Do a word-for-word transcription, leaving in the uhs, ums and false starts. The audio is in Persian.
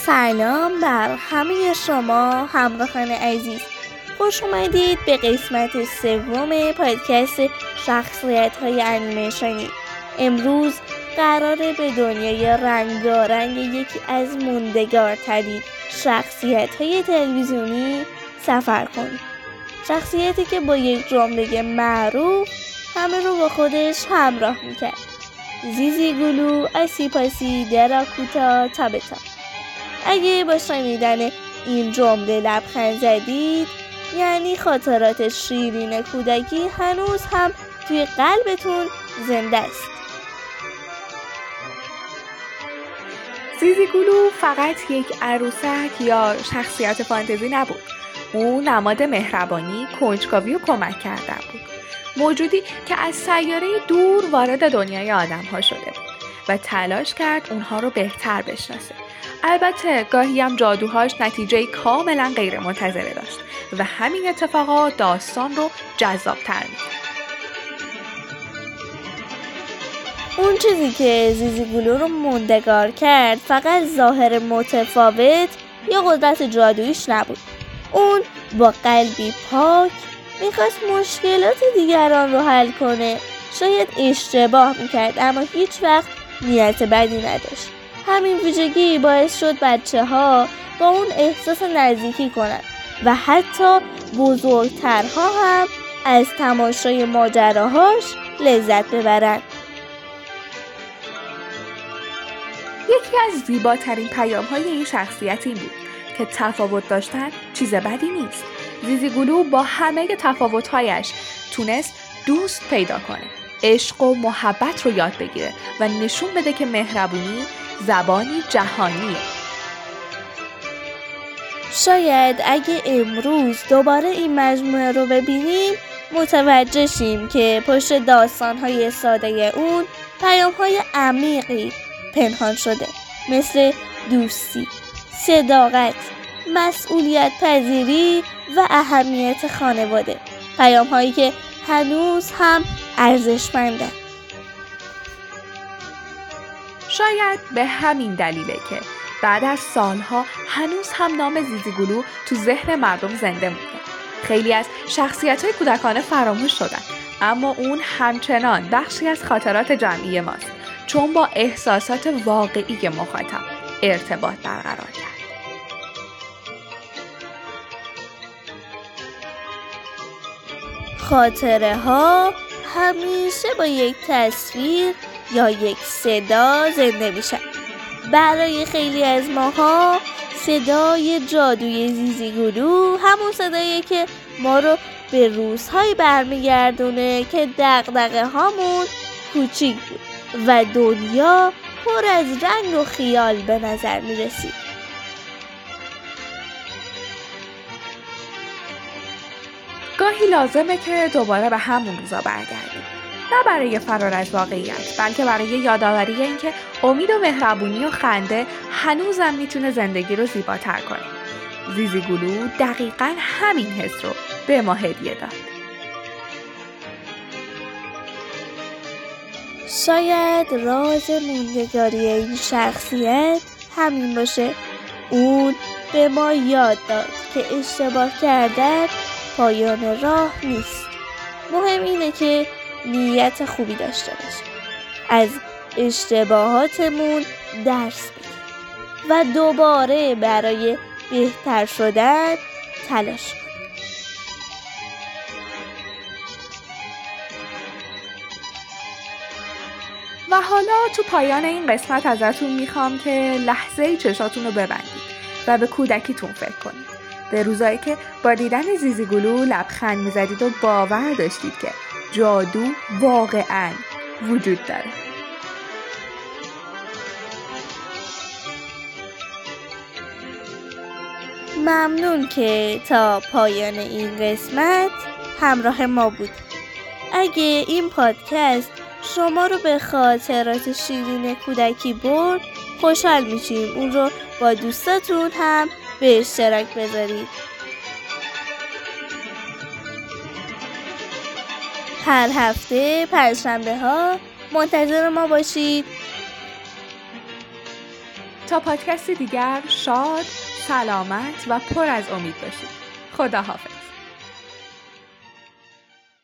سلام بر همه شما همراهان عزیز، خوش اومدید به قسمت سوم پادکست شخصیت‌های انیمیشنی. امروز قراره به دنیای رنگارنگ یکی از موندگارترین شخصیت‌های تلویزیونی سفر کنیم. شخصیتی که با یک جمله معروف همه رو با خودش همراه میکرد: زیزی گلو آسیپاسی دراکوتا تابتا. اگه با شنیدن این جمله لبخند زدید، یعنی خاطرات شیرین کودکی هنوز هم توی قلبتون زنده است. زیزی گلو فقط یک عروسک یا شخصیت فانتزی نبود. او نماد مهربانی، کنجکاوی و کمک کردن بود. موجودی که از سیاره دور وارد دنیای آدم‌ها شده بود و تلاش کرد اونها رو بهتر بشناسه. البته گاهی هم جادوهاش نتیجه کاملا غیر منتظره داشت و همین اتفاقات داستان رو جذاب‌تر می‌کرد. اون چیزی که زیزی گلو رو موندگار کرد فقط ظاهر متفاوت یا قدرت جادویش نبود. اون با قلبی پاک میخواست مشکلات دیگران رو حل کنه. شاید اشتباه میکرد اما هیچ وقت نیت بدی نداشت. همین ویژگی باعث شد بچه ها با اون احساس نزدیکی کنن و حتی بزرگترها هم از تماشای ماجراهاش لذت ببرن. یکی از زیباترین پیام‌های این شخصیت این بود که تفاوت داشتن چیز بدی نیست. زیزی گلو با همه تفاوت‌هایش تونست دوست پیدا کنه، عشق و محبت رو یاد بگیره و نشون بده که مهربونی زبانی جهانیه. شاید اگه امروز دوباره این مجموعه رو ببینیم متوجه شیم که پشت داستان‌های ساده اون پیام‌های عمیقی پنهان شده، مثل دوستی، صداقت، مسئولیت پذیری و اهمیت خانواده. پیام هایی که هنوز هم ارزشمندن. شاید به همین دلیله که بعد از سالها هنوز هم نام زیزی گلو تو ذهن مردم زنده مونده. خیلی از شخصیت‌های کودکانه فراموش شدن، اما اون همچنان بخشی از خاطرات جمعی ماست، چون با احساسات واقعی مخاطب ارتباط برقرار کرد. خاطره ها همیشه با یک تصویر یا یک صدا زنده میشن. برای خیلی از ماها صدای جادوی زیزی گلو همون صداییه که ما رو به روزهایی برمیگردونه که دغدغه هامون کوچیک بود و دنیا پر از رنگ و خیال به نظر می رسید. گاهی لازمه که دوباره به همون روزا برگردیم، نه برای فرار از واقعیت، بلکه برای یادآوری اینکه امید و مهربونی و خنده هنوزم میتونه زندگی رو زیباتر کنه. زیزی گلو دقیقاً همین حس رو به ما هدیه داد. شاید راز موندگاری این شخصیت همین باشه. اون به ما یاد داد که اشتباه کردن پایان راه نیست. مهم اینه که نیت خوبی داشته باشیم، از اشتباهاتمون درس بگیریم و دوباره برای بهتر شدن تلاش کنیم. و حالا تو پایان این قسمت ازتون میخوام که لحظه چشاتون رو ببندید و به کودکیتون فکر کنید، به روزایی که با دیدن زیزی گلو لبخند میزدید و باور داشتید که جادو واقعاً وجود داره. ممنون که تا پایان این قسمت همراه ما بود. اگه این پادکست شما رو به خاطرات شیرین کودکی برد، خوشحال میشیم اون رو با دوستاتون هم به اشتراک بذارید. هر هفته پنجشنبه ها منتظر ما باشید. تا پادکست دیگر شاد، سلامت و پر از امید باشید. خدا حافظ.